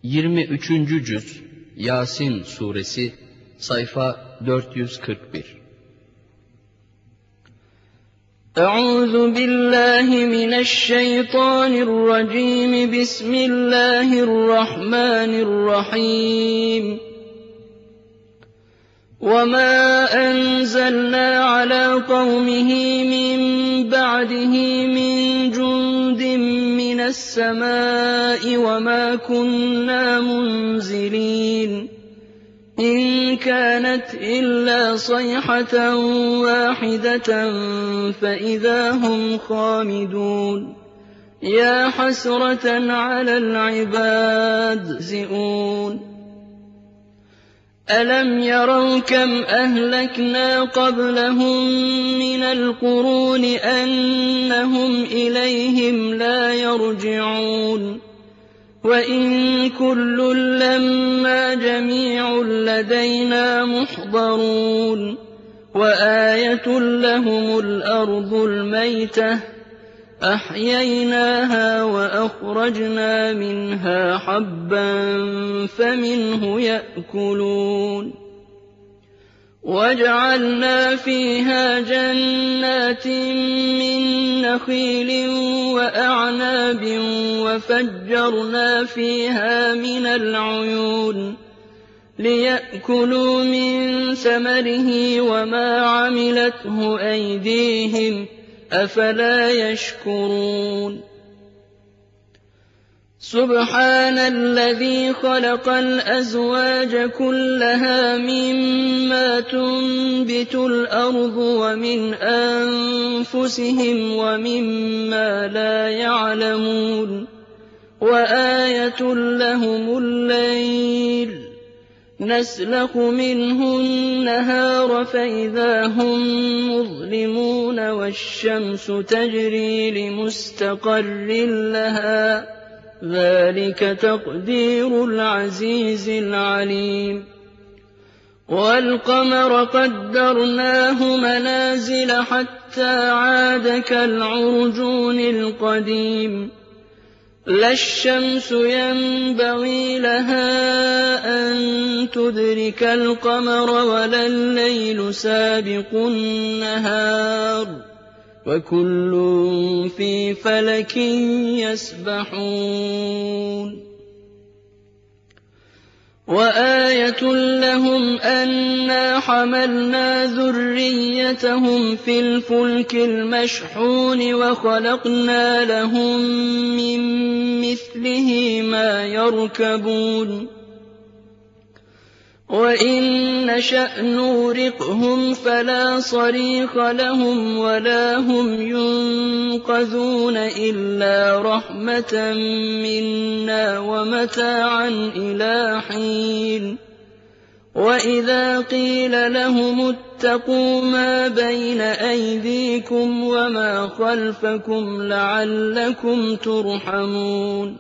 23. Cüz Yasin Suresi Sayfa 441. Euzu billahi mineşşeytanirracim. Bismillahirrahmanirrahim. وَمَا أَنزَلْنَا عَلَىٰ قَوْمِهِ مِن بَعْدِهِ مِن جُندٍ مِّنَ السَّمَاءِ وَمَا كُنَّا مُنزِلِينَ إِن كَانَتْ إِلَّا صَيْحَةً وَاحِدَةً فَإِذَا هُمْ خَامِدُونَ يَا حَسْرَةً عَلَى الْعِبَادِ يَزِئُونَ أَلَمْ يَرَوْا كَمْ أَهْلَكْنَا قَبْلَهُم مِّنَ الْقُرُونِ أَنَّهُمْ إِلَيْهِمْ لَا يَرْجِعُونَ وَإِن كُلٌّ لَّمَّا جَمِيعٌ لَّدَيْنَا مُحْضَرُونَ وَآيَةٌ لَّهُمُ الْأَرْضُ الْمَيْتَةُ أَحْيَيْنَاهَا وَأَخْرَجْنَا مِنْهَا حَبًّا فَمِنْهُ يَأْكُلُونَ وَجَعَلْنَا فِيهَا جَنَّاتٍ مِّن نَّخِيلٍ وَأَعْنَابٍ وَفَجَّرْنَا فِيهَا مِنَ الْعُيُونِ لِيَأْكُلُوا مِن ثَمَرِهِ وَمَا عَمِلَتْهُ أَيْدِيهِمْ أَفَلَا يَشْكُرُونَ سُبْحَانَ الَّذِي خَلَقَ الْأَزْوَاجَ كُلَّهَا مِمَّا تُنبِتُ الْأَرْضُ وَمِنْ أَنفُسِهِمْ وَمِمَّا لَا يَعْلَمُونَ وَآيَةٌ لَّهُمُ اللَّيْلُ نَسْلَخُ مِنْهُ النَّهَارَ فَإِذَا هُم مُّظْلِمُونَ وَالشَّمْسُ تَجْرِي لِمُسْتَقَرٍّ لَّهَا ذَلِكَ تَقْدِيرُ الْعَزِيزِ الْعَلِيمِ وَالْقَمَرَ قَدَّرْنَاهُ مَنَازِلَ حَتَّىٰ عَادَ كَالْعُرْجُونِ الْقَدِيمِ لَا الشَّمْسُ يَنبَغِي لَهَا أَن تُدْرِكَ الْقَمَرَ وَلَا اللَّيْلُ سَابِقُ النَّهَارِ وَكُلٌّ فِي فَلَكٍ يَسْبَحُونَ وَآيَةٌ لَّهُمْ أَنَّا حَمَلْنَا ذُرِّيَّتَهُمْ فِي الْفُلْكِ الْمَشْحُونِ وَخَلَقْنَا لَهُم مِّن مِّثْلِهِ مَا يَرْكَبُونَ وَإِن نَّشَأْ نُغْرِقْهُمْ فَلَا صَرِيخَ لَهُمْ وَلَا هُمْ يُنقَذُونَ إِلَّا رَحْمَةً مِّنَّا وَمَتَاعًا إِلَىٰ حِينٍ وَإِذَا قِيلَ لَهُمُ اتَّقُوا مَا بَيْنَ أَيْدِيكُمْ وَمَا خَلْفَكُمْ لَعَلَّكُمْ تُرْحَمُونَ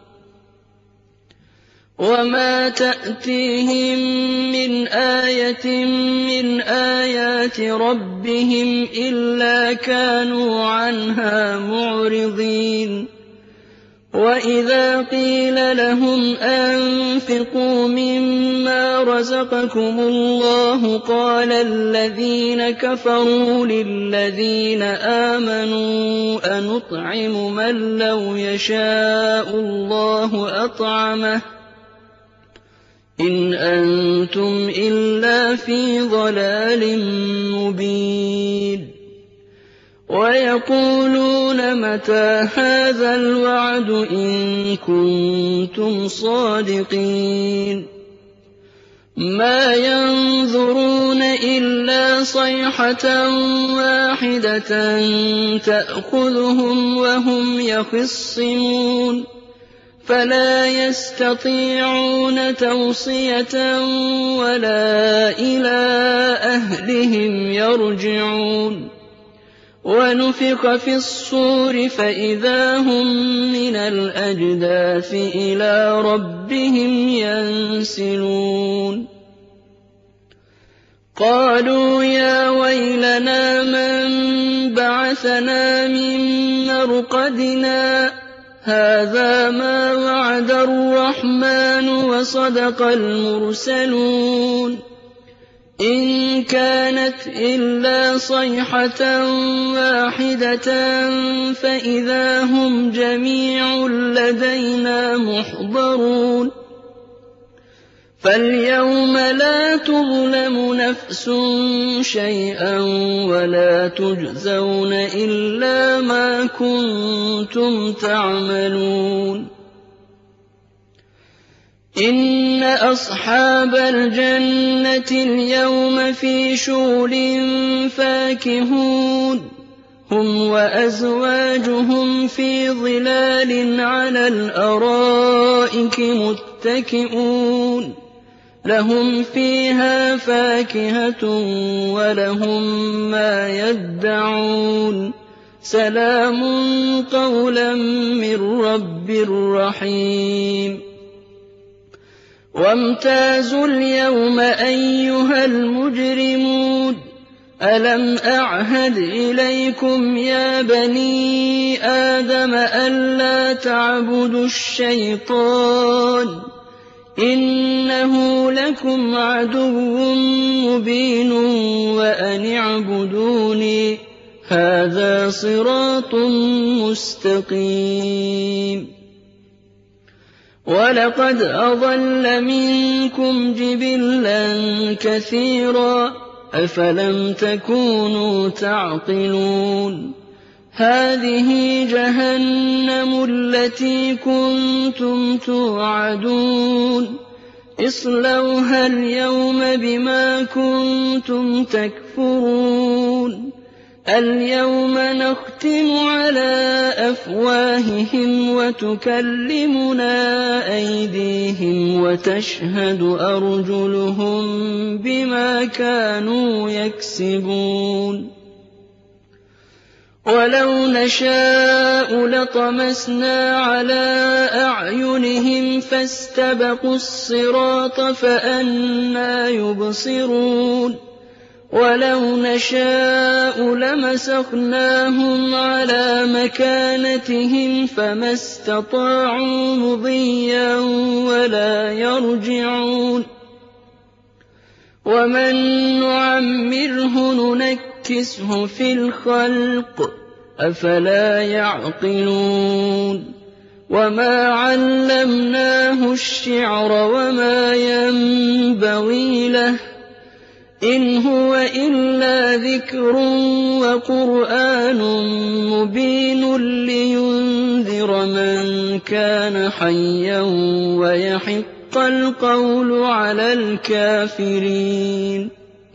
وَمَا تَأْتِيهِم مِّنْ آيَةٍ مِّنْ آيَاتِ رَبِّهِمْ إِلَّا كَانُوا عَنْهَا مُعْرِضِينَ وَإِذَا قِيلَ لَهُمْ أَنفِقُوا مِمَّا رَزَقَكُمُ اللَّهُ قَالَ الَّذِينَ كَفَرُوا لِلَّذِينَ آمَنُوا أَنُطْعِمُ مَن لَّوْ يَشَاءُ اللَّهُ أَطْعَمَهُ إِنْ أَنتُمْ إِلَّا فِي ضَلَالٍ مُّبِينٍ وَيَقُولُونَ مَتَىٰ هَٰذَا الْوَعْدُ إِن كُنتُمْ صَادِقِينَ مَا يَنظُرُونَ إِلَّا صَيْحَةً وَاحِدَةً تَأْخُذُهُمْ وَهُمْ يَخِصِّمُونَ فَلَا يَسْتَطِيعُونَ تَوْصِيَةً وَلَا إِلَىٰ أَهْلِهِمْ يَرْجِعُونَ وَنُفِخَ فِي الصُّورِ فَإِذَا هُم مِّنَ الْأَجْدَاثِ إِلَىٰ رَبِّهِمْ يَنسِلُونَ قَالُوا يَا وَيْلَنَا مَن بَعَثَنَا مِن مَّرْقَدِنَا هَٰذَا مَا وَعَدَ الرَّحْمَٰنُ وَصَدَقَ الْمُرْسَلُونَ إِن كَانَتْ إِلَّا صَيْحَةً وَاحِدَةً فَإِذَا هُمْ جَمِيعٌ لَّدَيْنَا مُحْضَرُونَ فَالْيَوْمَ لَا تُظْلَمُ نَفْسٌ شَيْئًا وَلَا تُجْزَوْنَ إِلَّا مَا كُنتُمْ تَعْمَلُونَ إِنَّ أَصْحَابَ الْجَنَّةِ الْيَوْمَ فِي شُغُلٍ فَاكِهُونَ هُمْ وَأَزْوَاجُهُمْ فِي ظِلَالٍ عَلَى الْأَرَائِكِ مُتَّكِئُونَ لَهُمْ فِيهَا فَاكِهَةٌ وَلَهُم مَّا يَدَّعُونَ سَلَامٌ قَوْلًا مِّن رَّبٍّ رَّحِيمٍ وَامْتَازُوا الْيَوْمَ أَيُّهَا الْمُجْرِمُونَ أَلَمْ أَعْهَدْ إِلَيْكُمْ يَا بَنِي آدَمَ أَلَّا تَعْبُدُوا الشَّيْطَانَ إِنَّهُ لَكُمْ عَدُوٌّ مُّبِينٌ وَأَنِ اعْبُدُونِي هَٰذَا صِرَاطٌ مُّسْتَقِيمٌ وَلَقَدْ أَضَلَّ مِنكُمْ جِبِلًّا كَثِيرًا أَفَلَمْ تَكُونُوا تَعْقِلُونَ هَٰذِهِ جَهَنَّمُ الَّتِي كُنتُمْ تُوعَدُونَ اصْلَوْهَا الْيَوْمَ بِمَا كُنتُمْ تَكْفُرُونَ الْيَوْمَ نَخْتِمُ عَلَىٰ أَفْوَاهِهِمْ وَتُكَلِّمُنَا أَيْدِيهِمْ وَتَشْهَدُ أَرْجُلُهُم بِمَا كَانُوا يَكْسِبُونَ وَلَوْ نَشَاءُ لَطَمَسْنَا عَلَىٰ أَعْيُنِهِمْ فَاسْتَبَقُوا الصِّرَاطَ فَأَنَّىٰ يُبْصِرُونَ وَلَوْ نَشَاءُ لَمَسَخْنَاهُمْ عَلَىٰ مَكَانَتِهِمْ فَمَا اسْتَطَاعُوا مُضِيًّا وَلَا يَرْجِعُونَ وَمَن نُّعَمِّرْهُ نُنَكِّسْهُ فِي الْخَلْقِ أَفَلَا يَعْقِلُونَ وَمَا عَلَّمْنَاهُ الشِّعْرَ وَمَا يَنبَغِي لَهُ إِنْ هُوَ إِلَّا ذِكْرٌ وَقُرْآنٌ مُّبِينٌ لِّيُنذِرَ مَن كَانَ حَيًّا وَيَحِقَّ الْقَوْلُ عَلَى الْكَافِرِينَ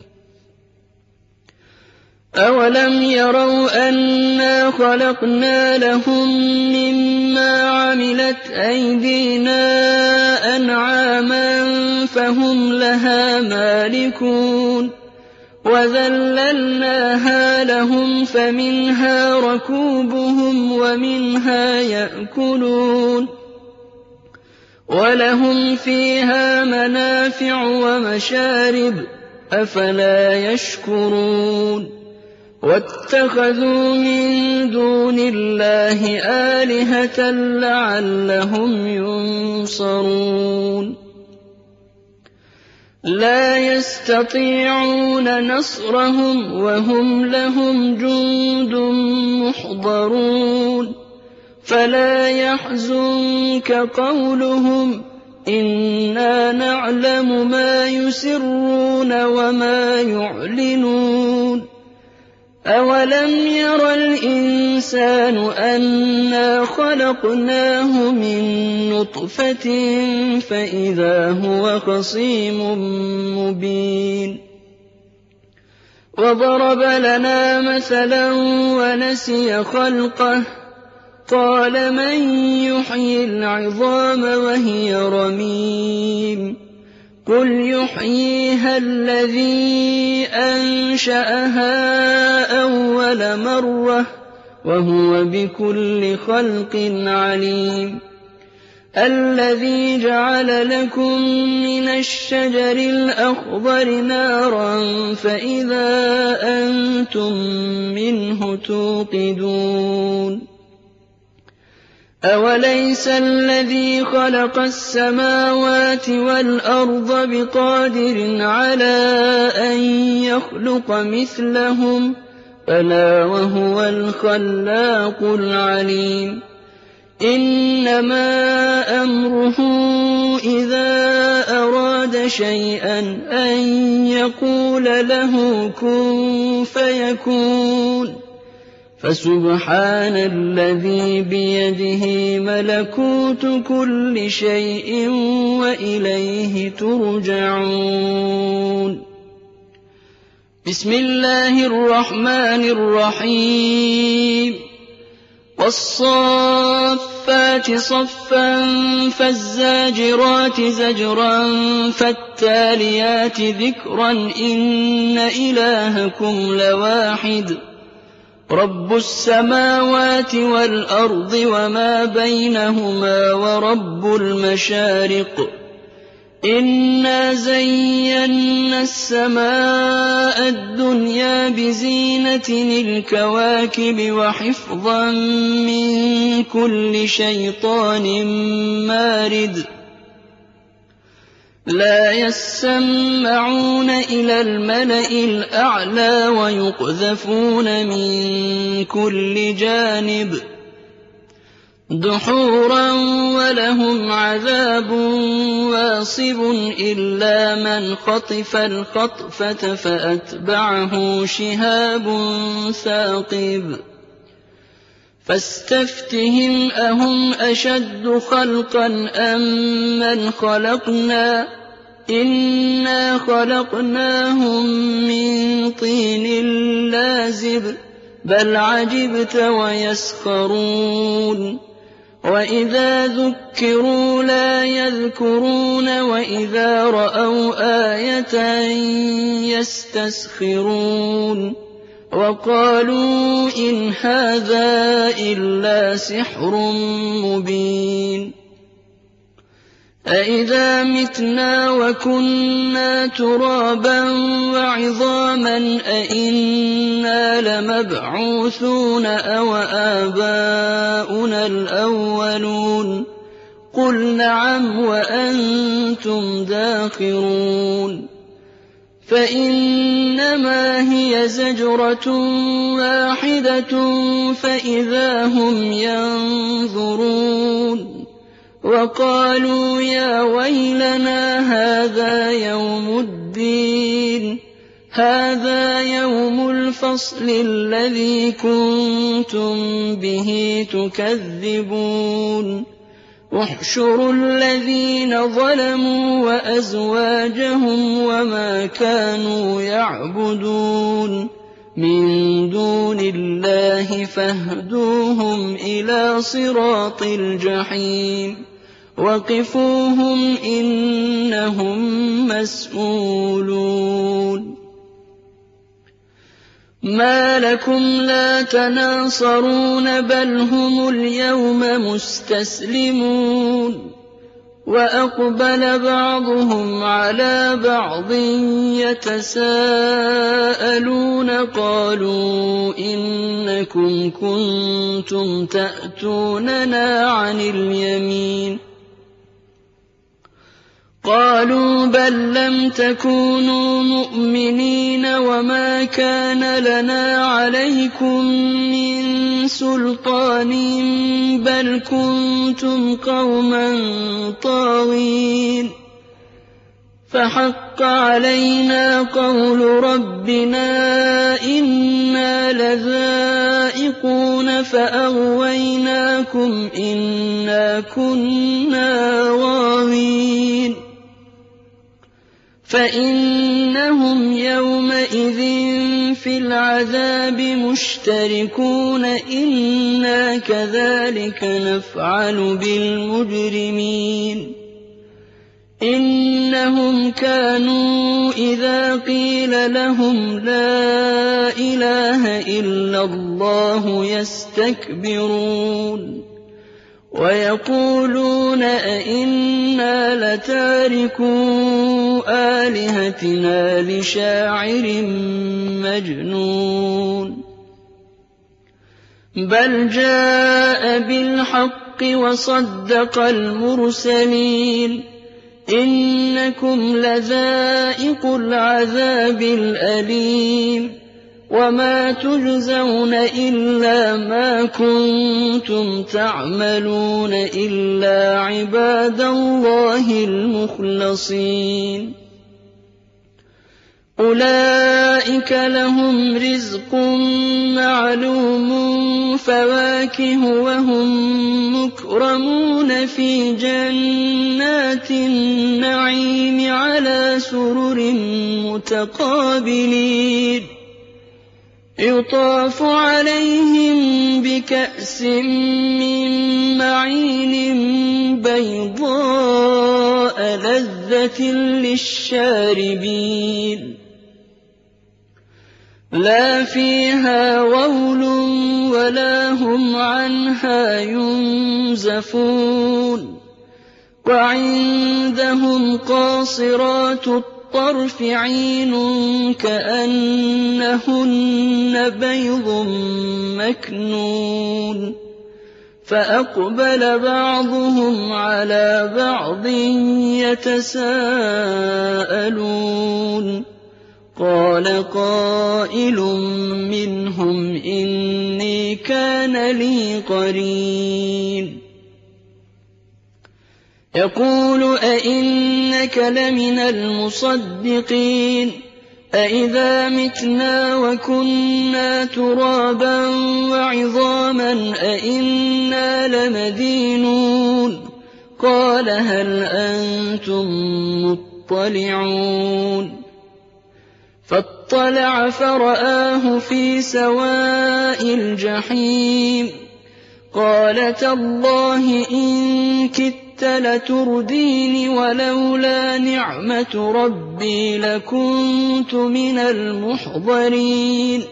أَوَلَمْ يَرَوْا أَنَّا خَلَقْنَا لَهُم مِّمَّا عَمِلَتْ أَيْدِينَا أَنْعَامًا فَهُمْ لَهَا مَالِكُونَ وَذَلَّلْنَاهَا لَهُمْ فَمِنْهَا رَكُوبُهُمْ وَمِنْهَا يَأْكُلُونَ وَلَهُمْ فِيهَا مَنَافِعُ وَمَشَارِبُ أَفَلَا يَشْكُرُونَ وَاتَّخَذُوا مِن دُونِ اللَّهِ آلِهَةً لَّعَلَّهُمْ يُنصَرُونَ لَا يَسْتَطِيعُونَ نَصْرَهُمْ وَهُمْ لَهُمْ جُندٌ مُّحْضَرُونَ فَلَا يَحْزُنكَ قَوْلُهُمْ إِنَّا نَعْلَمُ مَا يُسِرُّونَ وَمَا يُعْلِنُونَ أَوَلَمْ يَرَ الْإِنسَانُ أَنَّا خَلَقْنَاهُ مِن نُّطْفَةٍ فَإِذَا هُوَ خَصِيمٌ مُّبِينٌ وَضَرَبَ لَنَا مَثَلًا وَنَسِيَ خَلْقَهُ قَالَ مَن يُحْيِي الْعِظَامَ وَهِيَ رَمِيمٌ قُلْ يُحْيِيهَا الَّذِي أَنشَأَهَا أَوَّلَ مَرَّةٍ وَهُوَ بِكُلِّ خَلْقٍ عَلِيمٌ الَّذِي جَعَلَ لَكُم مِّنَ الشَّجَرِ الْأَخْضَرِ نَارًا فَإِذَا أَنتُم مِّنْهُ تُوقِدُونَ أَوَلَيْسَ الَّذِي خَلَقَ السَّمَاوَاتِ وَالْأَرْضَ بِقَادِرٍ عَلَىٰ أَن يَخْلُقَ مِثْلَهُم ۚ بَلَىٰ وَهُوَ الْخَلَّاقُ الْعَلِيمُ إِنَّمَا أَمْرُهُ إِذَا أَرَادَ شَيْئًا أَن يَقُولَ لَهُ كُن فَيَكُونُ فَسُبْحَانَ الَّذِي بِيَدِهِ مَلَكُوتُ كُلِّ شَيْءٍ وَإِلَيْهِ تُرْجَعُونَ بسم الله الرحمن الرحيم وَالصَّافَّاتِ صَفًّا فَالزَّاجِرَاتِ زَجْرًا فَالتَّالِيَاتِ ذِكْرًا إِنَّ إِلَٰهَكُمْ لَوَاحِدٌ رَبُّ السَّمَاوَاتِ وَالْأَرْضِ وَمَا بَيْنَهُمَا وَرَبُّ الْمَشَارِقِ إِنَّا زَيَّنَّا السَّمَاءَ الدُّنْيَا بِزِينَةٍ الْكَوَاكِبِ وَحِفْظًا مِّن كُلِّ شَيْطَانٍ مَّارِدٍ لَّا يَسَّمَّعُونَ إِلَى الْمَلَإِ الْأَعْلَىٰ وَيُقْذَفُونَ مِن كُلِّ جَانِبٍ دُحُورًا وَلَهُمْ عَذَابٌ وَاصِبٌ إِلَّا مَنْ خَطِفَ الْخَطْفَةَ فَأَتْبَعَهُ شِهَابٌ ثَاقِبٌ فَاسْتَفْتِهِمْ أَهُمْ أَشَدُّ خَلْقًا أَم مَّنْ خَلَقْنَا إِنَّا خَلَقْنَاهُم مِّن طِينٍ لَّازِبٍ بَلْ عَجِبْتَ وَيَسْخَرُونَ وَإِذَا ذُكِّرُوا لَا يَذْكُرُونَ وَإِذَا رَأَوْا آيَةً يَسْتَسْخِرُونَ وَقَالُوا إِنْ هَٰذَا إِلَّا سِحْرٌ مُّبِينٌ أَإِذَا مِتْنَا وَكُنَّا تُرَابًا وَعِظَامًا أَإِنَّا لَمَبْعُوثُونَ أَوْ آبَاؤُنَا الْأَوَّلُونَ قُلْ نَعَمْ وَأَنتُمْ دَاخِرُونَ فَإِنَّمَا هِيَ زَجْرَةٌ وَاحِدَةٌ فَإِذَا هُمْ يَنظُرُونَ وَقَالُوا يَا وَيْلَنَا هَٰذَا يَوْمُ الدِّينِ هَٰذَا يَوْمُ الْفَصْلِ الَّذِي كُنتُم بِهِ تُكَذِّبُونَ احْشُرُوا الَّذِينَ ظَلَمُوا وَأَزْوَاجَهُمْ وَمَا كَانُوا يَعْبُدُونَ مِن دُونِ اللَّهِ فَاهْدُوهُمْ إِلَىٰ صِرَاطِ الْجَحِيمِ وَقِفُوهُمْ إِنَّهُم مَّسْئُولُونَ مَا لَكُمْ لَا تَنَاصَرُونَ بَلْ هُمُ الْيَوْمَ مُسْتَسْلِمُونَ وَأَقْبَلَ بَعْضُهُمْ عَلَىٰ بَعْضٍ يَتَسَاءَلُونَ قَالُوا إِنَّكُمْ كُنتُمْ تَأْتُونَنَا عَنِ الْيَمِينِ قَالُوا بَل لَّمْ تَكُونُوا مُؤْمِنِينَ وَمَا كَانَ لَنَا عَلَيْكُم مِّن سُلْطَانٍ بَلْ كُنتُمْ قَوْمًا طَاغِينَ فَحَقَّ عَلَيْنَا قَوْلُ رَبِّنَا إِنَّا لَذَائِقُونَ فَأَغْوَيْنَاكُمْ إِنَّا كُنَّا غَاوِينَ فَإِنَّهُمْ يَوْمَئِذٍ فِي الْعَذَابِ مُشْتَرِكُونَ إِنَّا كَذَٰلِكَ نَفْعَلُ بِالْمُجْرِمِينَ إِنَّهُمْ كَانُوا إِذَا قِيلَ لَهُمْ لَا إِلَٰهَ إِلَّا اللَّهُ يَسْتَكْبِرُونَ وَيَقُولُونَ أَئِنَّا لَتَارِكُو آلِهَتِنَا لِشَاعِرٍ مَّجْنُونٍ بَلْ جَاءَ بِالْحَقِّ بِالْحَقِّ وَصَدَّقَ الْمُرْسَلِينَ إِنَّكُمْ لَذَائِقُو الْعَذَابِ الْأَلِيمِ وَمَا تُجْزَوْنَ إِلَّا مَا كُنتُمْ تَعْمَلُونَ إِلَّا عِبَادَ اللَّهِ الْمُخْلَصِينَ أُولَئِكَ لَهُمْ رِزْقٌ مَّعْلُومٌ فَوَاكِهُ وَهُم مُّكْرَمُونَ فِي جَنَّاتِ النَّعِيمِ عَلَىٰ سُرُرٍ مُّتَقَابِلِينَ يُطَافُ عَلَيْهِم بِكَأْسٍ مِّن مَّعِينٍ بَيْضَاءَ لَذَّةٍ لِّلشَّارِبِينَ لَا فِيهَا غَوْلٌ وَلَا هُمْ عَنْهَا يُنزَفُونَ وَعِندَهُمْ قَاصِرَاتُ الطَّرْفِ عِينٌ كَأَنَّهُنَّ بَيْضٌ مَّكْنُونٌ فَأَقْبَلَ بَعْضُهُمْ عَلَىٰ بَعْضٍ يَتَسَاءَلُونَ قَالَ قَائِلٌ مِّنْهُمْ إِنِّي كَانَ لِي قَرِينٌ يَقُولُ أَإِنَّكَ لَمِنَ الْمُصَدِّقِينَ أَإِذَا مِتْنَا وَكُنَّا تُرَابًا وَعِظَامًا أَإِنَّا لَمَدِينُونَ قَالَ هَلْ أَنتُم مُّطَّلِعُونَ فَاطَّلَعَ فَرَآهُ فِي سَوَاءِ الْجَحِيمِ قَالَ تَاللَّهِ إِن كِدتَّ لَتُرْدِينِ وَلَوْلَا نِعْمَةُ رَبِّي لَكُنتُ مِنَ الْمُحْضَرِينَ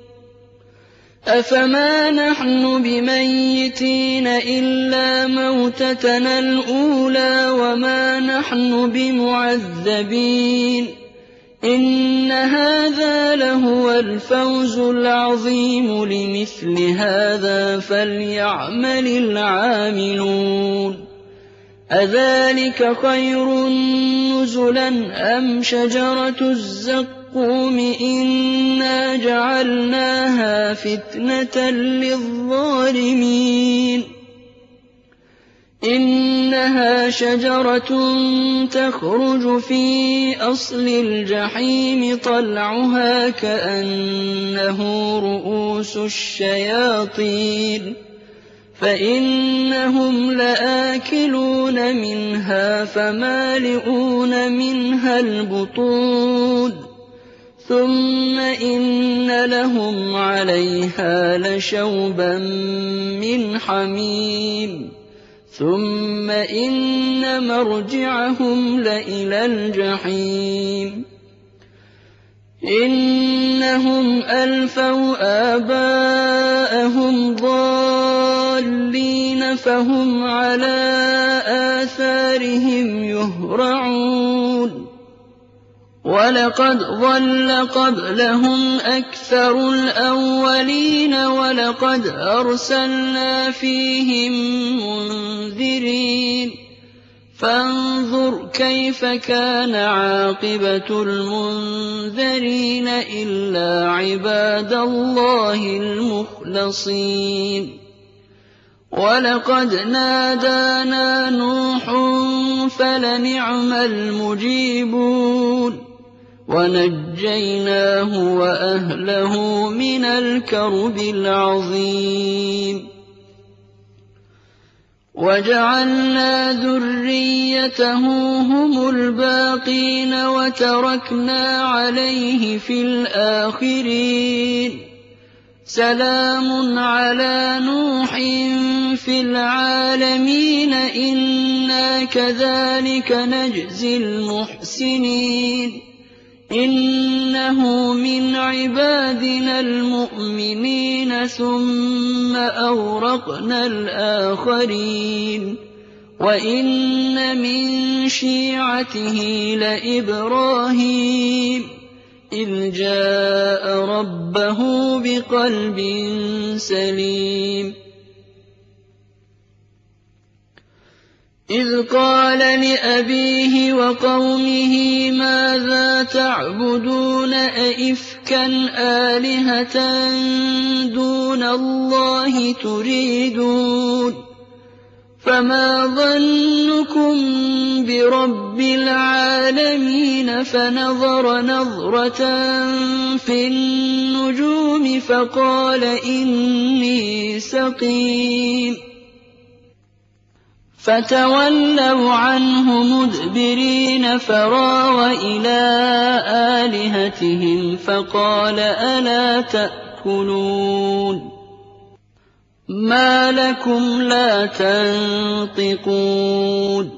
أَفَمَا نَحْنُ بِمَيِّتِينَ إِلَّا مَوْتَتَنَا الْأُولَىٰ وَمَا نَحْنُ بِمُعَذَّبِينَ إِنَّ هَٰذَا لَهُوَ الْفَوْزُ الْعَظِيمُ لِمِثْلِ هَٰذَا فَلْيَعْمَلِ الْعَامِلُونَ أَذَٰلِكَ خَيْرٌ نُّزُلًا أَمْ شَجَرَةُ الزَّقُّومِ إِنَّا جَعَلْنَاهَا فِتْنَةً لِّلظَّالِمِينَ إِنَّهَا شَجَرَةٌ تَخْرُجُ فِي أَصْلِ الْجَحِيمِ طَلْعُهَا كَأَنَّهُ رُءُوسُ الشَّيَاطِينِ فَإِنَّهُمْ لَآكِلُونَ مِنْهَا فَمَالِئُونَ مِنْهَا الْبُطُونَ ثُمَّ إِنَّ لَهُمْ عَلَيْهَا لَشَوْبًا مِّنْ حَمِيمٍ ثُمَّ إِنَّ مَرْجِعَهُمْ لَإِلَى الْجَحِيمِ إِنَّهُمْ أَلْفَوْا آبَاءَهُمْ ضَالِّينَ فَهُمْ عَلَىٰ آثَارِهِمْ يُهْرَعُونَ وَلَقَدْ ضَلَّ قَبْلَهُمْ أَكْثَرُ الْأَوَّلِينَ وَلَقَدْ أَرْسَلْنَا فِيهِم مُّنذِرِينَ فَانظُرْ كَيْفَ كَانَ عَاقِبَةُ الْمُنذَرِينَ إِلَّا عِبَادَ اللَّهِ الْمُخْلَصِينَ وَلَقَدْ نَادَانَا نُوحٌ فَلَنِعْمَ الْمُجِيبُونَ وَنَجَّيْنَاهُ وَأَهْلَهُ مِنَ الْكَرْبِ الْعَظِيمِ وَجَعَلْنَا ذُرِّيَّتَهُ هُمُ الْبَاقِينَ وَتَرَكْنَا عَلَيْهِ فِي الْآخِرِينَ سَلَامٌ عَلَىٰ نُوحٍ فِي الْعَالَمِينَ إِنَّا كَذَٰلِكَ نَجْزِي الْمُحْسِنِينَ إِنَّهُ مِنْ عِبَادِنَا الْمُؤْمِنِينَ ثُمَّ أَغْرَقْنَا الْآخَرِينَ وَإِنَّ مِن شِيعَتِهِ لَإِبْرَاهِيمَ إِذْ جَاءَ رَبَّهُ بِقَلْبٍ سَلِيمٍ إذ قال لأبيه وقومه ماذا تعبدون أئفكا آلهة دون الله تريدون فما ظنكم برب العالمين فنظر نظرة في النجوم فقال إني سقيم فتولوا عنه مدبرين فراغ إلى آلهتهم فقال ألا تأكلون ما لكم لا تنطقون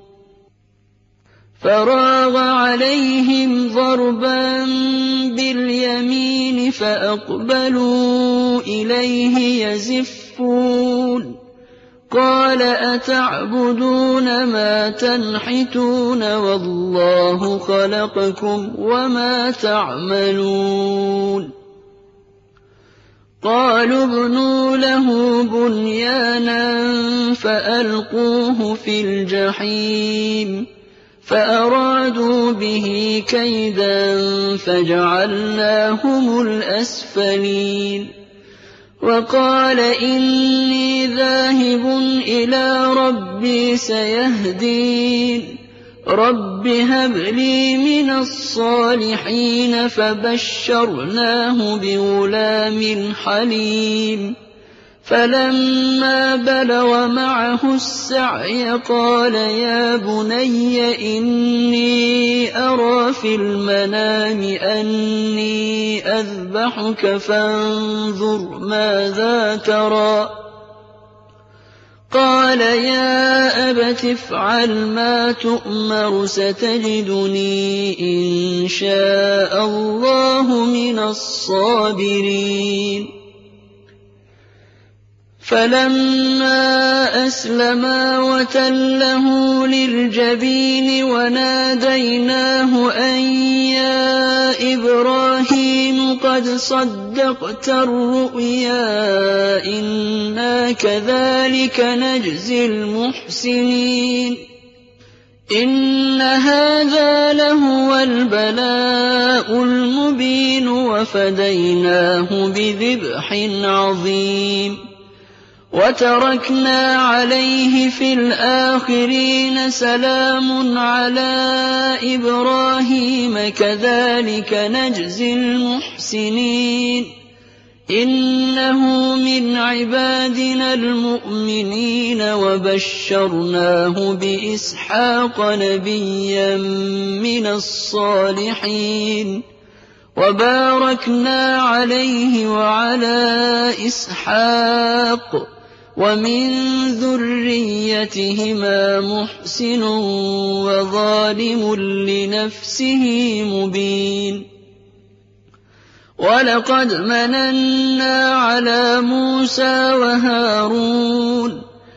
فراغ عليهم ضربا باليمين فأقبلوا إليه يزفون قال أتعبدون ما تنحتون والله خلقكم وما تعملون قالوا ابنوا له بنيانا فألقوه في الجحيم فأرادوا به كيدا فجعلناهم الأسفلين وقال إني ذاهب إلى ربي سيهدين رب هب لي من الصالحين فبشرناه بغلام حليم فلما بلغ معه السعي قال يا بني إني أرى في المنام أني أذبحك فانظر ماذا ترى قال يا أبت افعل ما تؤمر ستجدني إن شاء الله من الصابرين فلما أسلما وتله للجبين وناديناه أن يا إبراهيم قد صدقت الرؤيا إنا كذلك نجزي المحسنين إن هذا لهو البلاء المبين وفديناه بذبح عظيم وتركنا عليه في الآخرين سلام على إبراهيم كذلك نجزي المحسنين إنه من عبادنا المؤمنين وبشرناه بإسحاق نبيا من الصالحين وباركنا عليه وعلى إسحاق ومن ذريتهما محسن وظالم لنفسه مبين ولقد مننا على موسى وهارون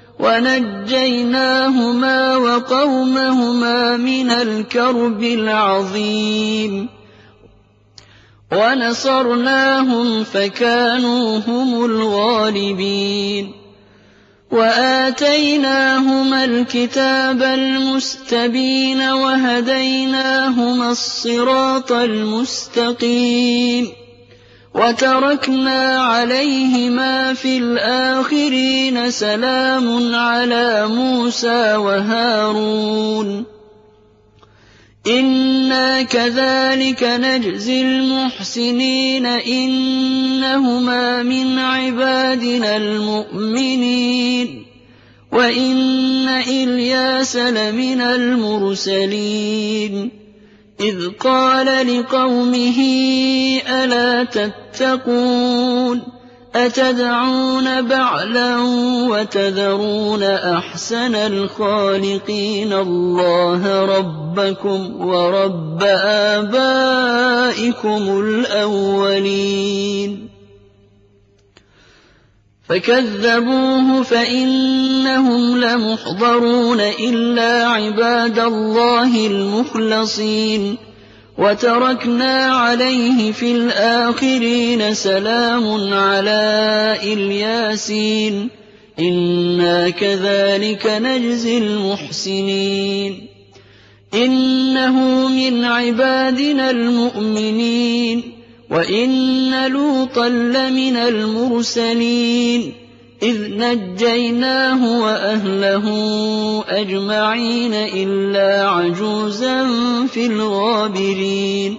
ونجيناهما وقومهما من الكرب العظيم ونصرناهم فكانوا هم الغالبين وآتيناهما الكتاب المستبين وهديناهما الصراط المستقيم وتركنا عليهما في الآخرين سلام على موسى وهارون إنا كذلك نجزي المحسنين إنهما من عبادنا المؤمنين وإن إلياس لمن المرسلين إذ قال لقومه ألا تتقون أتدعون بعلا وتذرون أحسن الخالقين الله ربكم ورب آبائكم الأولين فكذبوه فإنهم لمحضرون إلا عباد الله المخلصين وتركنا عليه في الآخرين سلام على الياسين إِنَّا كَذَٰلِكَ نَجْزِي الْمُحْسِنِينَ إِنَّهُ مِنْ عِبَادِنَا الْمُؤْمِنِينَ وَإِنَّ لُوطًا لَّمِنَ الْمُرْسَلِينَ إِذْ نَجَّيْنَاهُ وَأَهْلَهُ أَجْمَعِينَ إِلَّا عَجُوزًا فِي الْغَابِرِينَ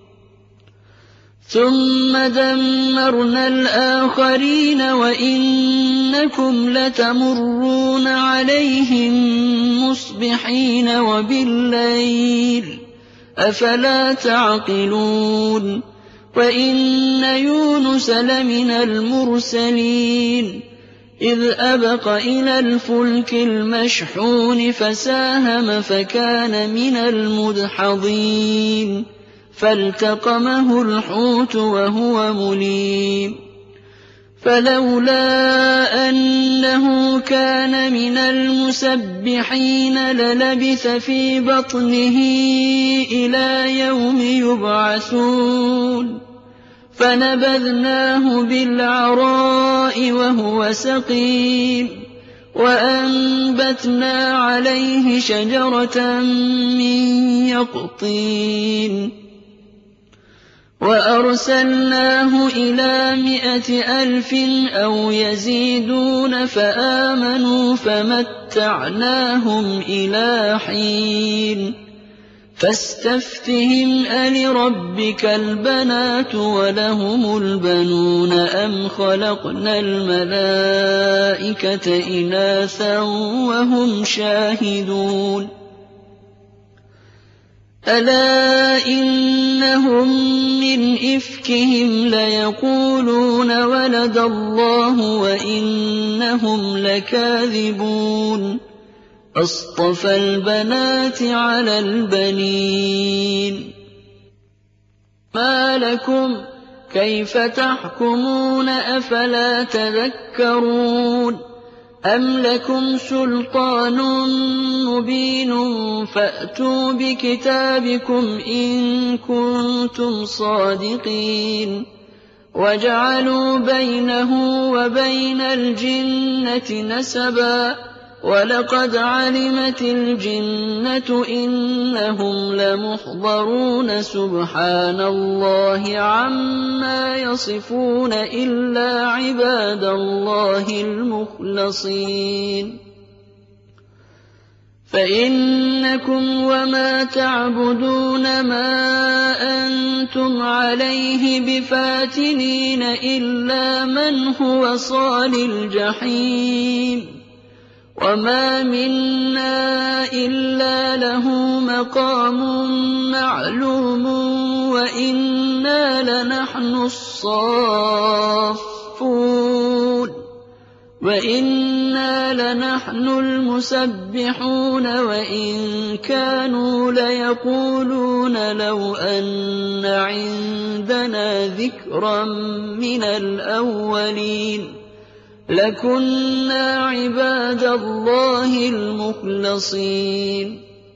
ثُمَّ دَمَّرْنَا الْآخَرِينَ وَإِنَّكُمْ لَتَمُرُّونَ عَلَيْهِم مُّصْبِحِينَ وَبِاللَّيْلِ ۗ أَفَلَا تَعْقِلُونَ وَإِنَّ يُونُسَ لَمِنَ الْمُرْسَلِينَ إِذْ أَبَقَ إِلَى الْفُلْكِ الْمَشْحُونِ فَسَاهَمَ فَكَانَ مِنَ الْمُدْحَضِينَ فَالْتَقَمَهُ الْحُوتُ وَهُوَ مُلِيمٌ فَلَوْلَا أَنَّهُ كَانَ مِنَ الْمُسَبِّحِينَ لَلَبِثَ فِي بَطْنِهِ إِلَىٰ يَوْمِ يُبْعَثُونَ فَنَبَذْنَاهُ بِالْعَرَاءِ وَهُوَ سَقِيمٌ وَأَنبَتْنَا عَلَيْهِ شَجَرَةً مِّن يَقْطِينٍ وَأَرْسَلْنَاهُ إِلَىٰ 100,000 أَوْ يَزِيدُونَ فَآمَنُوا فَمَتَّعْنَاهُمْ إِلَىٰ حِينٍ فَاسْتَفْتِهِمْ أَلِرَبِّكَ الْبَنَاتُ وَلَهُمُ الْبَنُونَ أَمْ خَلَقْنَا الْمَلَائِكَةَ إِنَاثًا وَهُمْ شَاهِدُونَ أَلَا إِنَّهُم مِّنْ إِفْكِهِمْ لَيَقُولُونَ وَلَدَ اللَّهُ وَإِنَّهُمْ لَكَاذِبُونَ أَصْطَفَى الْبَنَاتِ عَلَى الْبَنِينَ مَا لَكُمْ كَيْفَ تَحْكُمُونَ أَفَلَا تَذَكَّرُونَ أَمْ لَكُمْ سُلْطَانٌ مُّبِينٌ فَأْتُوا بِكِتَابِكُمْ إِن كُنتُمْ صَادِقِينَ وَجَعَلُوا بَيْنَهُ وَبَيْنَ الْجِنَّةِ نَسَبًا وَلَقَدْ عَلِمَتِ الْجِنَّةُ إِنَّهُمْ لَمُحْضَرُونَ سُبْحَانَ اللَّهِ عَمَّا يَصِفُونَ إِلَّا عِبَادَ اللَّهِ الْمُخْلَصِينَ فَإِنَّكُمْ وَمَا تَعْبُدُونَ مَا أَنتُمْ عَلَيْهِ بِفَاتِنِينَ إِلَّا مَنْ هُوَ صَالِ الْجَحِيمِ وَمَا مِنَّا إِلَّا لَهُ مَقَامٌ مَّعْلُومٌ وَإِنَّا لَنَحْنُ الصَّافُّونَ وَإِنَّا لَنَحْنُ الْمُسَبِّحُونَ وَإِن كَانُوا لَيَقُولُونَ لَوْ أَنَّ عِندَنَا ذِكْرًا مِّنَ الْأَوَّلِينَ لَكُنَّا عِبَادَ اللَّهِ الْمُخْلَصِينَ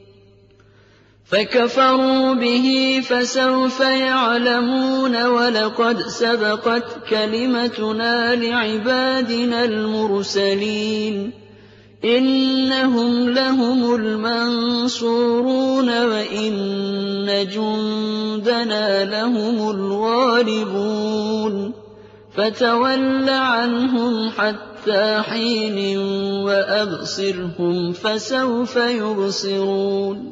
فَكَفَرُوا بِهِ فَسَوْفَ يَعْلَمُونَ وَلَقَدْ سَبَقَتْ كَلِمَتُنَا لِعِبَادِنَا الْمُرْسَلِينَ إِنَّهُمْ لَهُمُ الْمَنصُورُونَ وَإِنَّ جُندَنَا لَهُمُ الْغَالِبُونَ فَتَوَلَّ عَنْهُمْ حَتَّىٰ حِينٍ وَأَبْصِرْهُمْ فَسَوْفَ يُبْصِرُونَ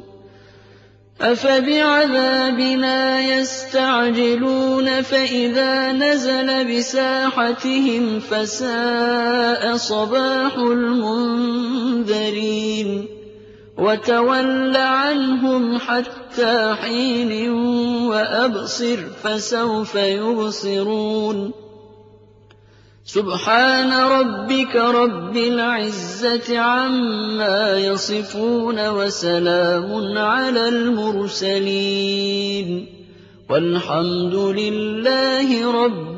أَفَبِعَذَابِنَا يَسْتَعْجِلُونَ فَإِذَا نَزَلَ بِسَاحَتِهِمْ فَسَاءَ صَبَاحُ الْمُنذَرِينَ وَتَوَلَّ عَنْهُمْ حَتَّىٰ حِينٍ وَأَبْصِرْ فَسَوْفَ يُبْصِرُونَ سُبْحَانَ رَبِّكَ رَبِّ الْعِزَّةِ عَمَّا يَصِفُونَ وَسَلَامٌ عَلَى الْمُرْسَلِينَ وَالْحَمْدُ لِلَّهِ رَبِّ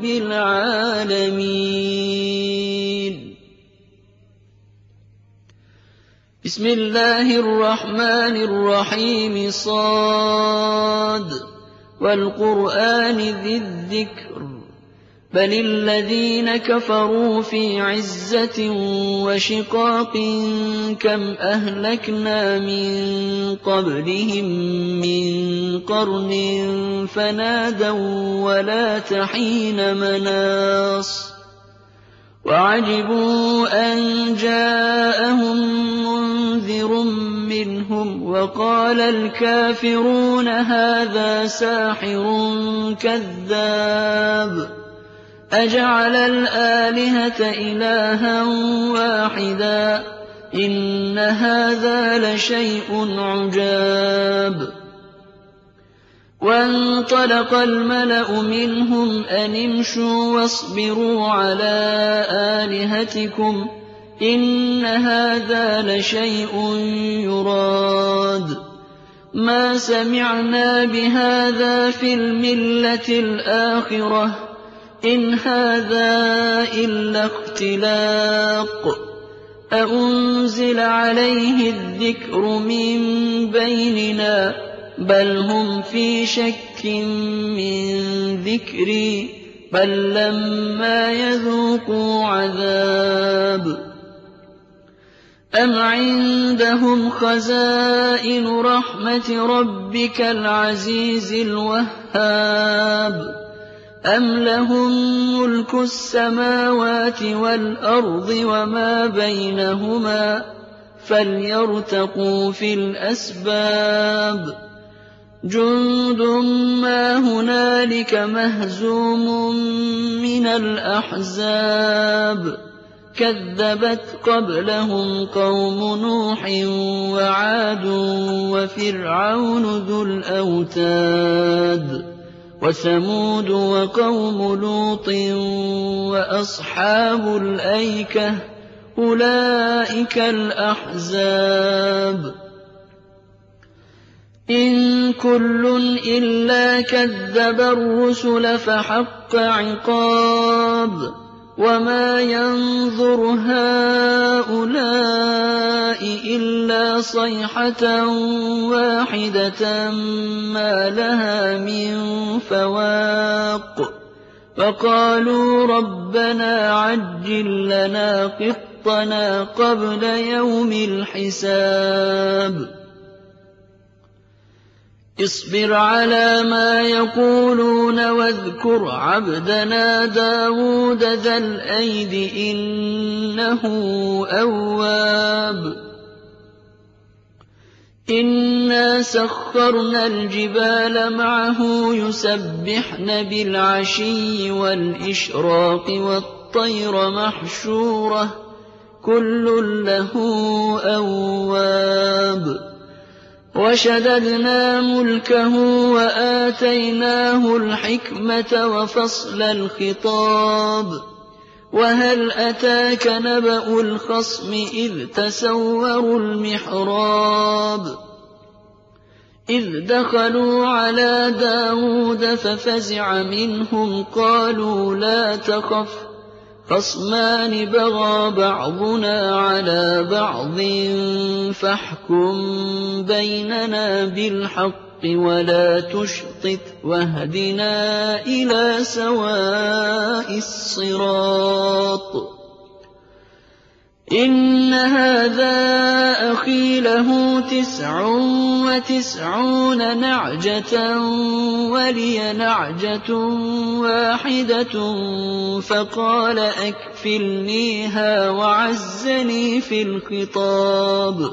الْعَالَمِينَ بسم الله الرحمن الرحيم صاد والقرآن ذي الذكر بل الذين كفروا في عزة وشقاق كم أهلكنا من قبلهم من قرن فنادوا ولا تحين مناص وعجبوا أن جاءهم منذر منهم وقال الكافرون هذا ساحر كذاب أجعل الآلهة إلها واحدا إن هذا لشيء عجاب وانطلق الملأ منهم أن امشوا واصبروا على آلهتكم إن هذا لشيء يراد ما سمعنا بهذا في الملة الآخرة إن هذا إلا اختلاق أأنزل عليه الذكر من بيننا بل هم في شك من ذكري بل لما يذوقوا عذاب أم عندهم خزائن رحمة ربك العزيز الوهاب أم لهم ملك السماوات والأرض وما بينهما فليرتقوا في الأسباب جند ما هنالك مهزوم من الأحزاب كذبت قبلهم قوم نوح وعاد وفرعون ذو الأوتاد وثمود وقوم لوط وأصحاب الأيكة أولئك الأحزاب إن كل إلا كذب الرسل فحق عقاب وما ينظر هؤلاء إلا صيحة واحدة ما لها من فواق وقالوا ربنا عجل لنا قطنا قبل يوم الحساب اصبر على ما يقولون واذكر عبدنا داود ذا الأيد إنه أواب إنا سخرنا الجبال معه يسبحن بالعشي والإشراق والطير محشورة كل له أواب وشددنا ملكه وآتيناه الحكمة وفصل الخطاب وهل أتاك نبأ الخصم إذ تسوروا المحراب إذ دخلوا على داود ففزع منهم قالوا لا تخف خصمان بغى بعضنا على بعض فاحكم بيننا بالحق ولا تشطط واهدنا إلى سواء الصراط إن هذا أخي له 99 نعجة ولي نعجة واحدة فقال أكفلنيها وعزني في الخطاب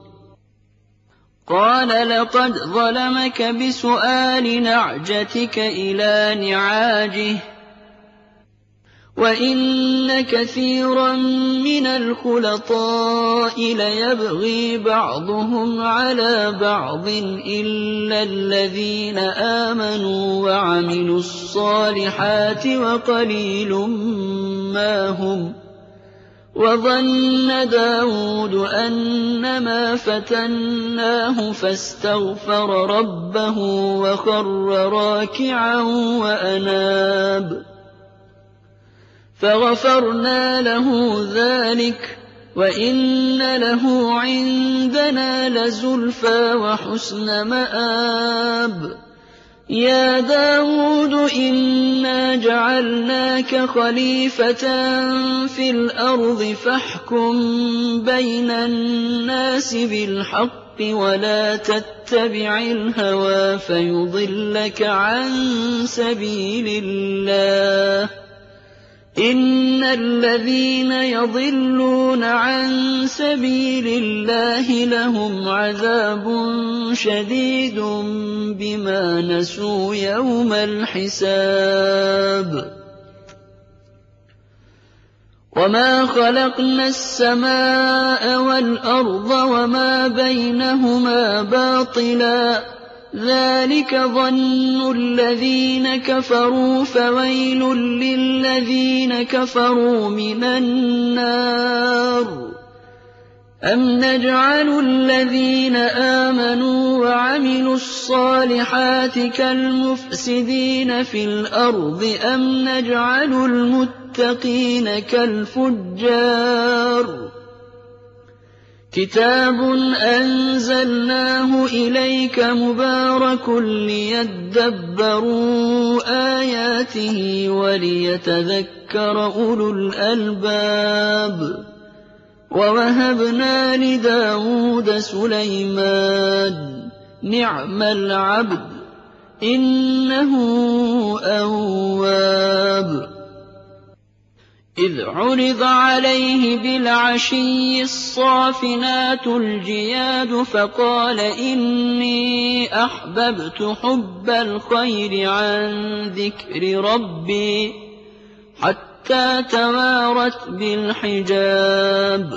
قال لقد ظلمك بسؤال نعجتك إلى نعاجه وإن كثيرا من الخلطاء ليبغي بعضهم على بعض إلا الذين آمنوا وعملوا الصالحات وقليل ما هم وظن داود أنما فتناه فاستغفر ربه وخر راكعا وأناب فغفرنا له ذلك وإن له عندنا لزلفى وحسن مآب يَا دَاوُودُ إِنَّا جَعَلْنَاكَ خَلِيفَةً فِي الْأَرْضِ فَاحْكُم بَيْنَ النَّاسِ بِالْحَقِّ وَلَا تَتَّبِعِ الْهَوَىٰ فَيُضِلَّكَ عَن سَبِيلِ اللَّهِ ۚ إِنَّ الَّذِينَ يَضِلُّونَ عَن سَبِيلِ اللَّهِ لَهُمْ عَذَابٌ شَدِيدٌ بِمَا نَسُوا يَوْمَ الْحِسَابِ وَمَا خَلَقْنَا السَّمَاءَ وَالْأَرْضَ وَمَا بَيْنَهُمَا بَاطِلًا ۚ ذَٰلِكَ ظَنُّ الَّذِينَ كَفَرُوا ۖ فَوَيْلٌ لِّلَّذِينَ كَفَرُوا مِنَ النَّارِ أَمْ نَجْعَلُ الَّذِينَ آمَنُوا وَعَمِلُوا الصَّالِحَاتِ كَالْمُفْسِدِينَ فِي الْأَرْضِ أَمْ نَجْعَلُ الْمُتَّقِينَ كَالْفُجَّارِ كِتَابٌ أَنزَلْنَاهُ إِلَيْكَ مُبَارَكٌ لِّيَدَّبَّرُوا آيَاتِهِ وَلِيَتَذَكَّرَ أُولُو الْأَلْبَابِ وَوَهَبْنَا لِدَاوُودَ سُلَيْمَانَ نِعْمَ الْعَبْدُ إِنَّهُ أَوَّابٌ إِذْ عُرِضَ عَلَيْهِ بِالْعَشِيِّ الصَّافِنَاتُ الْجِيَادُ فَقَالَ إِنِّي أَحْبَبْتُ حُبَّ الْخَيْرِ عَن ذِكْرِ رَبِّي حَتَّىٰ تَوَارَتْ بِالْحِجَابِ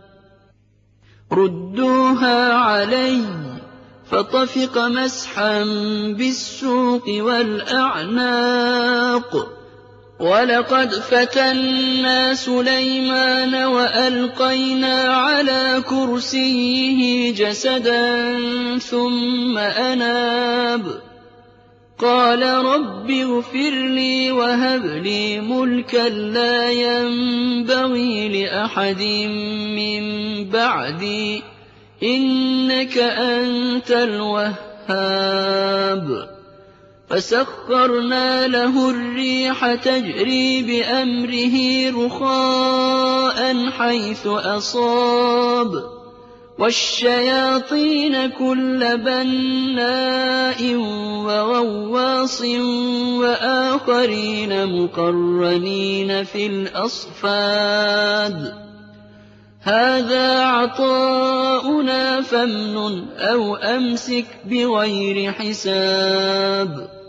رُدُّوهَا عَلَيَّ فَطَفِقَ مَسْحًا بِالسُّوقِ وَالْأَعْنَاقِ وَلَقَدْ فَتَنَّا سُلَيْمَانَ وَأَلْقَيْنَا عَلَىٰ كُرْسِيِّهِ جَسَدًا ثُمَّ أَنَابَ قَالَ رَبِّ اغْفِرْ لِي وَهَبْ لِي مُلْكًا لَّا يَنبَغِي لِأَحَدٍ مِّن بَعْدِي ۖ إِنَّكَ أَنتَ الْوَهَّابُ فَسَخَّرْنَا لَهُ الرِّيحَ تَجْرِي بِأَمْرِهِ رُخَاءً حَيْثُ أَصَابَ وَالشَّيَاطِينَ كُلَّ بَنَّاءٍ وَغَوَّاصٍ وَآخَرِينَ مُقَرَّنِينَ فِي الْأَصْفَادِ هَٰذَا عَطَاؤُنَا فَامْنُنْ أَوْ أَمْسِكْ بِغَيْرِ حِسَابٍ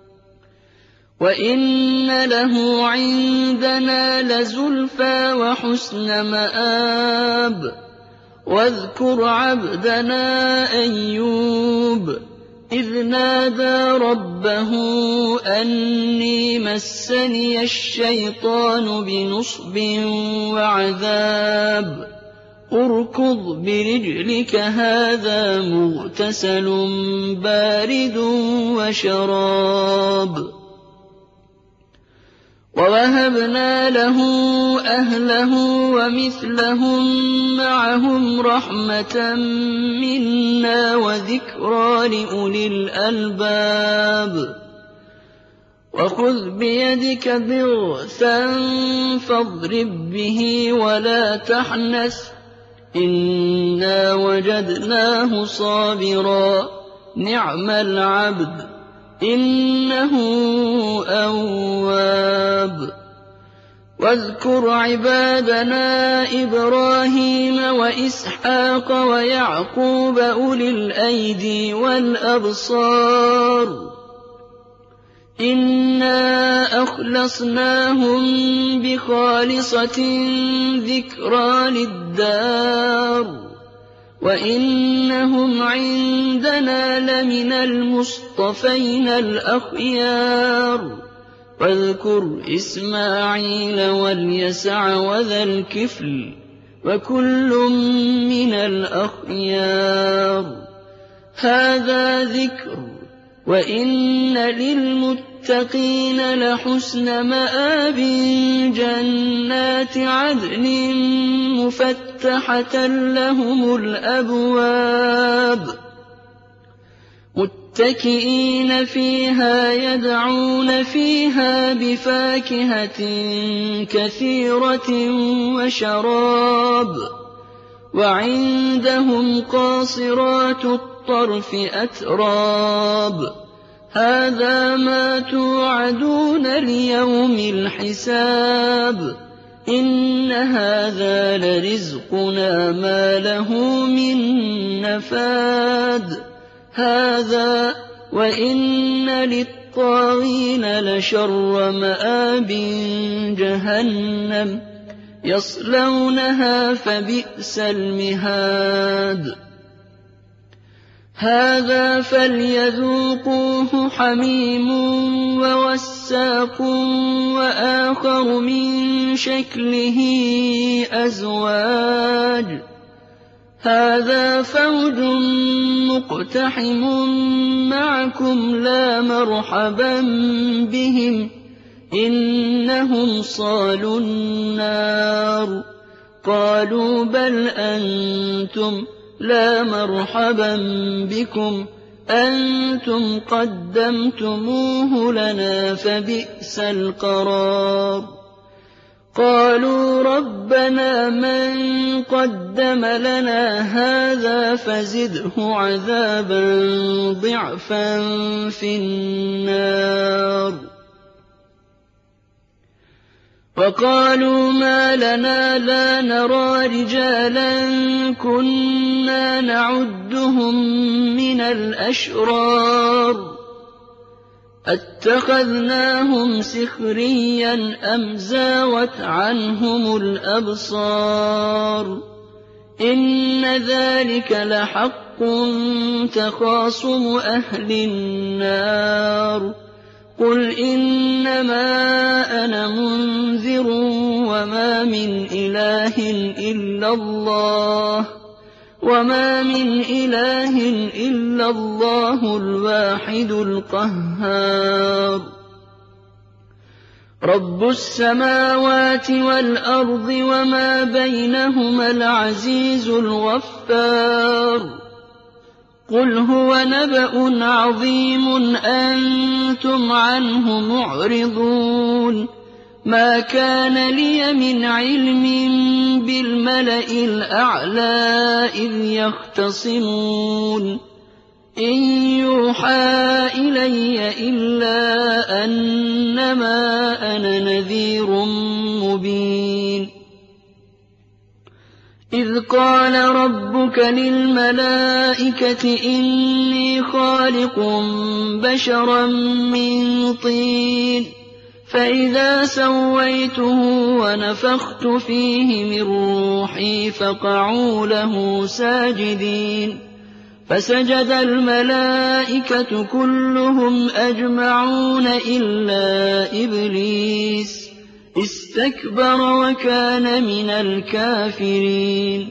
وَإِنَّ لَهُ عِندَنَا لَزُلْفَىٰ وَحُسْنَ مَآبٍ وَاذْكُرْ عَبْدَنَا أَيُّوبَ إِذْ نَادَىٰ رَبَّهُ أَنِّي مَسَّنِيَ الشَّيْطَانُ بِنُصْبٍ وَعَذَابٍ ارْكُضْ بِرِجْلِكَ هَٰذَا مُغْتَسَلٌ بَارِدٌ وَشَرَابٌ وَوَهَبْنَا لَهُ أَهْلَهُ وَمِثْلَهُم مَّعَهُمْ رَحْمَةً مِّنَّا وَذِكْرَىٰ لِأُولِي الْأَلْبَابِ وَخُذْ بِيَدِكَ ضِغْثًا فَاضْرِب بِّهِ وَلَا تَحْنَثْ إِنَّا وَجَدْنَاهُ صَابِرًا نِّعْمَ الْعَبْدُ إِنَّهُ أَوَّابٌ وَاذْكُرْ عِبَادَنَا إِبْرَاهِيمَ وَإِسْحَاقَ وَيَعْقُوبَ أُولِي الْأَيْدِي وَالْأَبْصَارِ إِنَّا أَخْلَصْنَاهُم بِخَالِصَةٍ ذِكْرَىٰ لِلدَّارِ وَإِنَّهُمْ عِندَنَا لَمِنَ الْمُصْطَفَيْنَ الْأَخْيَارِ وَاذْكُرْ إِسْمَاعِيلَ وَالْيَسَعَ وَذَا الْكِفْلِ وَكُلٌّ مِّنَ الْأَخْيَارِ هَٰذَا ذِكْرٌ وَإِنَّ لِلْمُتَّقِينَ لَحُسْنَ مَآبٍ جَنَّاتِ عَدْنٍ مُّفَتَّحَةً لَّهُمُ الْأَبْوَابُ متكئين فيها يدعون فيها بفاكهة كثيرة وشراب وعندهم قاصرات الطرف أتراب هذا ما توعدون ليوم الحساب إن هذا لرزقنا ما له من نفاد هذا وإن للطاغين لشر مآب جهنم يصلونها فبئس المهاد هذا فليذوقوه حميم وغساق وآخر من شكله أزواج هذا فوج مقتحم معكم لا مرحبا بهم إنهم صالوا النار قالوا بل أنتم لا مرحبا بكم أنتم قدمتموه لنا فبئس القرار قالوا ربنا من قدم لنا هذا فزده عذابا ضعفا في النار وقالوا ما لنا لا نرى رجالا كنا نعدهم من الأشرار اتخذناهم سخريا أم زاوت عنهم الأبصار إن ذلك لحق تخاصم أهل النار قل إنما أنا منذر وما من إله إلا الله الواحد القهار رب السماوات والأرض وما بينهما العزيز الغفار قل هو نبأ عظيم أنتم عنه معرضون ما كان لي من علم بالملأ الأعلى إذ يختصمون إن يوحى إلي إلا أنما أنا نذير مبين إذ قال ربك للملائكة إني خالق بشرا من طين فإذا سويته ونفخت فيه من روحي فقعوا له ساجدين فسجد الملائكة كلهم أجمعون إلا إبليس استكبر وكان من الكافرين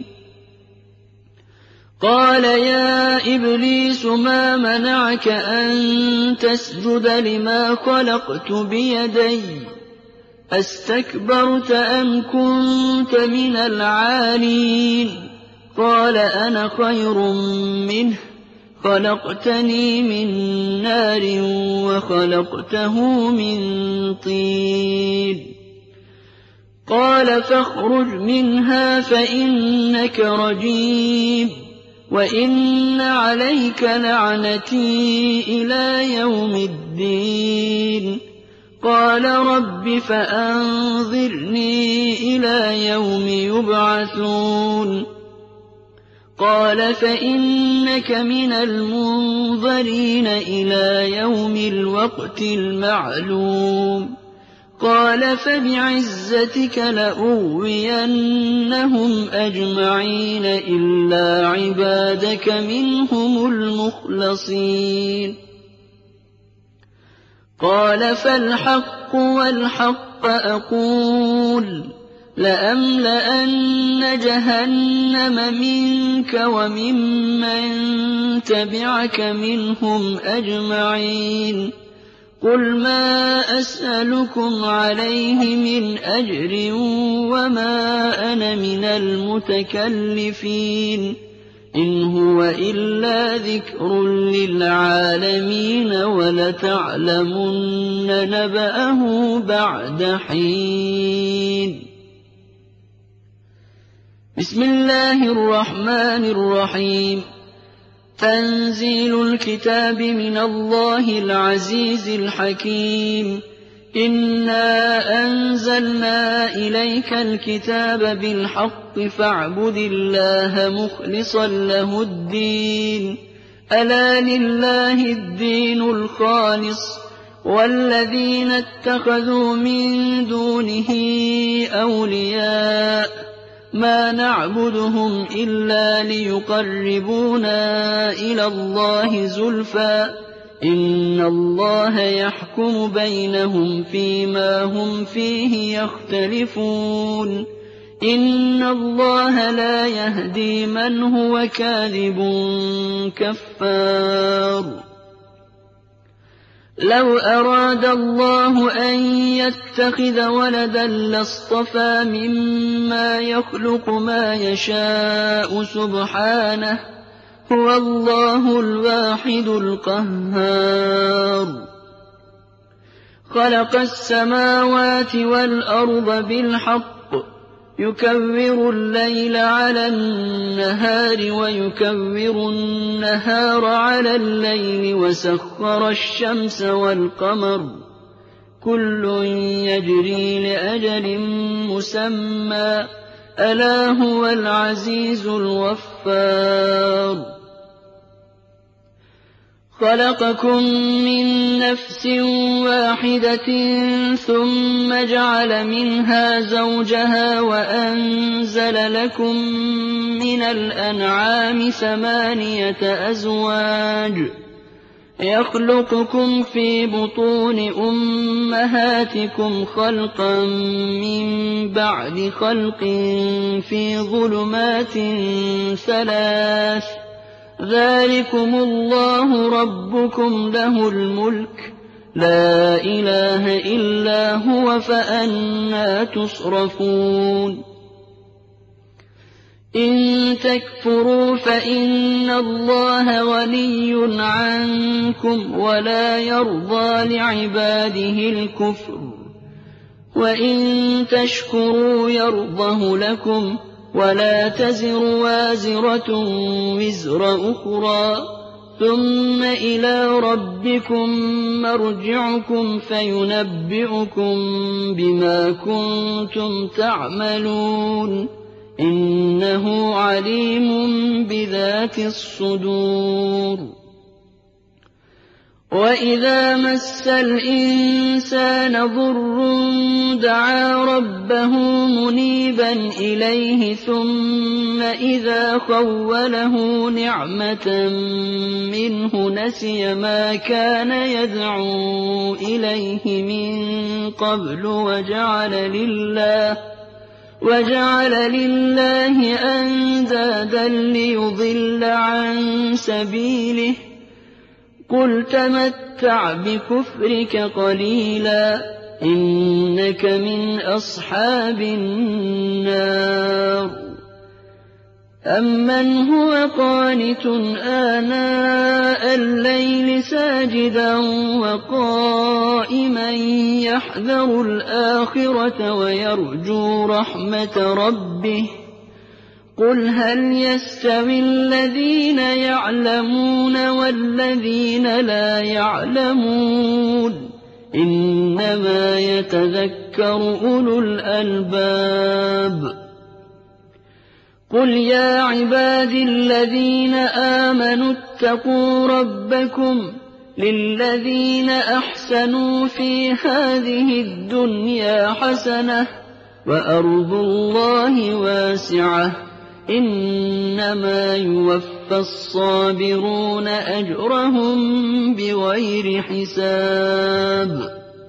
قال يا إبليس ما منعك أن تسجد لما خلقت بيدي أستكبرت أم كنت من العالين قال أنا خير منه خلقتني من نار وخلقته من طين قال فاخرج منها فإنك رجيم وإن عليك لعنتي إلى يوم الدين قال رب فأنظرني إلى يوم يبعثون قال فإنك من المنظرين إلى يوم الوقت المعلوم قال فبعزتك لأغوينهم أجمعين إلا عبادك منهم المخلصين قال فالحق والحق أقول لأملأن جهنم منك وممن تبعك منهم أجمعين قل ما أسألكم عليه من أجر وما أنا من المتكلفين إن هو إلا ذكر للعالمين ولتعلمن نبأه بعد حين. بسم الله الرحمن الرحيم. تنزيل الكتاب من الله العزيز الحكيم. إنا أنزلنا إليك الكتاب بالحق فاعبد الله مخلصا له الدين. ألا لله الدين الخالص والذين اتخذوا من دونه أولياء ما نعبدهم إلا ليقربونا إلى الله زلفى إن الله يحكم بينهم فيما هم فيه يختلفون. إن الله لا يهدي من هو كاذب كفار. لو أراد الله أن يتخذ ولدا لاصطفى مما يخلق ما يشاء سبحانه هو الله الواحد القهار. خلق السماوات والأرض بالحق يكور الليل على النهار ويكور النهار على الليل وسخر الشمس والقمر كل يجري لأجل مسمى ألا هو العزيز الغفار. خلقكم من نفس واحدة ثم جعل منها زوجها وأنزل لكم من الأنعام 8 أزواج يخلقكم في بطون أمهاتكم خلقا من بعد خلق في ظلمات 3 ذلكم الله ربكم له الملك لا إله إلا هو فأنى تصرفون. إن تكفروا فإن الله غني عنكم ولا يرضى لعباده الكفر وإن تشكروا يرضه لكم ولا تزر وازرة وزر أخرى ثم إلى ربكم مرجعكم فينبئكم بما كنتم تعملون إنه عليم بذات الصدور. وإذا مس الإنسان ضر دعا ربه منيبا إليه ثم إذا خوله نعمة منه نسي ما كان يدعو إليه من قبل وجعل لله أندادا ليضل عن سبيله قل تمتع بكفرك قليلا إنك من أصحاب النار. أمن هو قانت آناء الليل ساجدا وقائما يحذر الآخرة ويرجو رحمة ربه قل هل يستوي الذين يعلمون والذين لا يعلمون إنما يتذكر أولو الألباب. قل يا عبادي الذين آمنوا اتقوا ربكم للذين أحسنوا في هذه الدنيا حسنة وأرض الله واسعة إنما يوفى الصابرون أجرهم بغير حساب.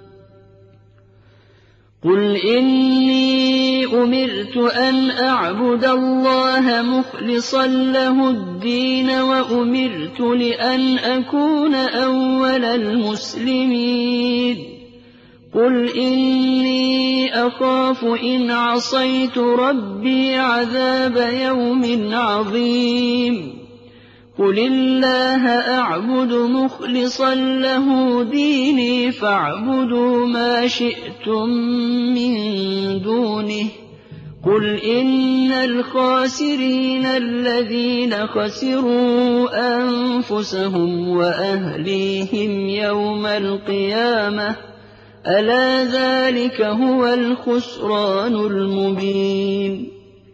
قل إني أمرت أن أعبد الله مخلصا له الدين وأمرت لأن أكون أول المسلمين. قل إني أخاف إن عصيت ربي عذاب يوم عظيم قل الله أعبد مخلصا له ديني فاعبدوا ما شئتم من دونه قل إن الخاسرين الذين خسروا أنفسهم وأهليهم يوم القيامة ألا ذلك هو الخسران المبين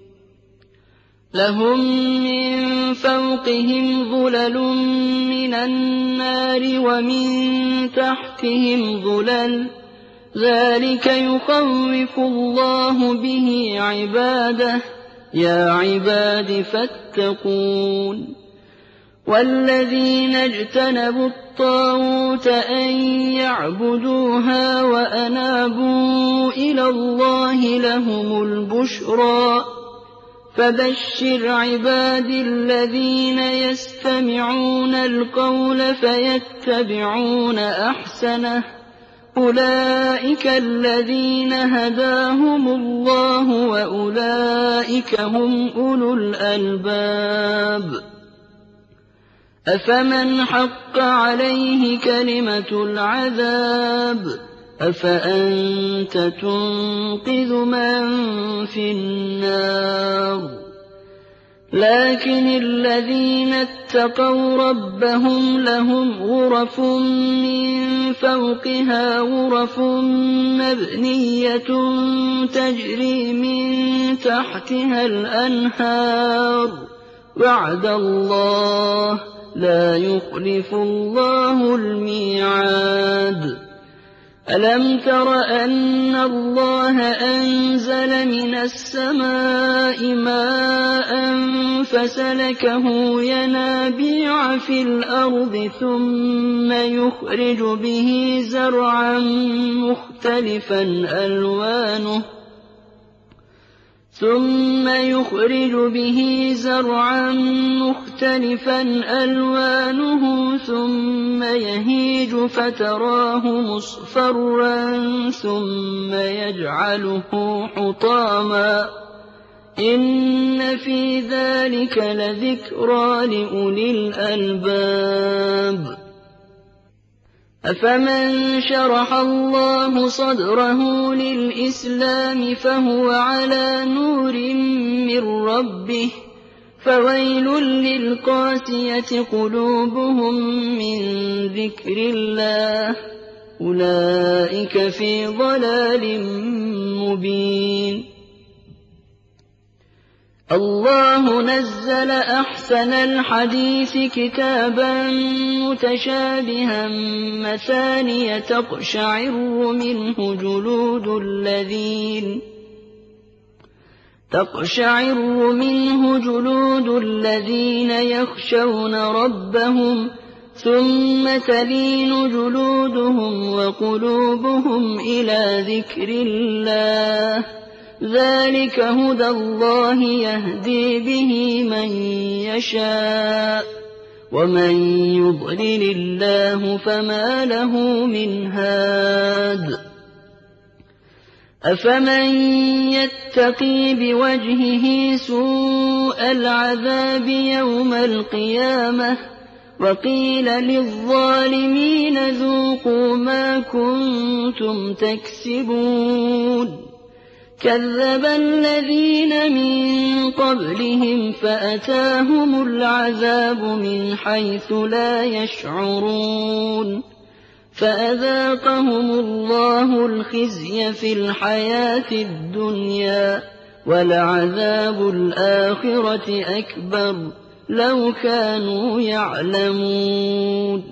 لهم من فوقهم ظلل من النار ومن تحتهم ظلل ذلك يخوف الله به عباده يا عباد فاتقون والذين اجتنبوا الطاغوت أن يعبدوها وأنابوا إلى الله لهم البشرى فبشر عبادي الذين يستمعون القول فيتبعون أحسنه أولئك الذين هداهم الله وأولئك هم أولو الألباب أفمن حق عليه كلمة العذاب أفأنت تنقذ من في النار لكن الذين اتقوا ربهم لهم غرف من فوقها غرف مبنية تجري من تحتها الأنهار وعد الله لا يخلف الله الميعاد ألم تر أن الله أنزل من السماء ماء فسلكه ينابيع في الأرض ثم يخرج به زرعا مختلفا ألوانه ثم يهيج فتراه مصفرا ثم يجعله حطاما إن في ذلك لذكرى لأولي الألباب أفمن شرح الله صدره للإسلام فهو على نور من ربه فويل للقاسية قلوبهم من ذكر الله أولئك في ضلال مبين الله نزل أحسن الحديث كتابا متشابها مثانية تقشعر منه جلود الذين يخشون ربهم ثم تلين جلودهم وقلوبهم إلى ذكر الله ذلك هدى الله يهدي به من يشاء ومن يضلل الله فما له من هاد أفمن يتقي بوجهه سوء العذاب يوم القيامة وقيل للظالمين ذوقوا ما كنتم تكسبون كذب الذين من قبلهم فأتاهم العذاب من حيث لا يشعرون فأذاقهم الله الخزي في الحياة الدنيا ولعذاب الآخرة أكبر لو كانوا يعلمون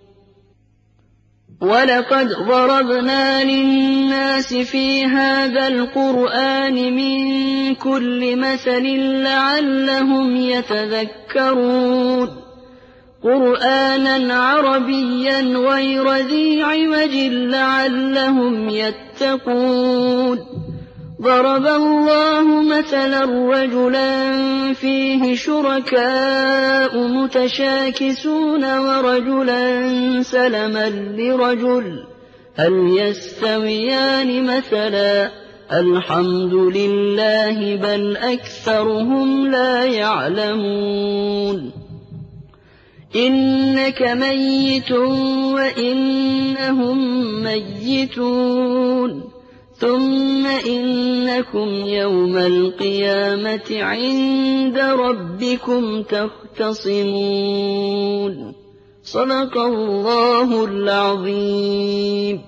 ولقد ضربنا للناس في هذا القرآن من كل مثل لعلهم يتذكرون قرآنا عربيا غير ذي عوج لعلهم يتقون ضرب الله مثلا رجلا فيه شركاء متشاكسون ورجلا سلما لرجل هل يستويان مثلا الحمد لله بل أكثرهم لا يعلمون إنك ميت وإنهم ميتون ثم إنكم يوم القيامة عند ربكم تختصمون صدق الله العظيم.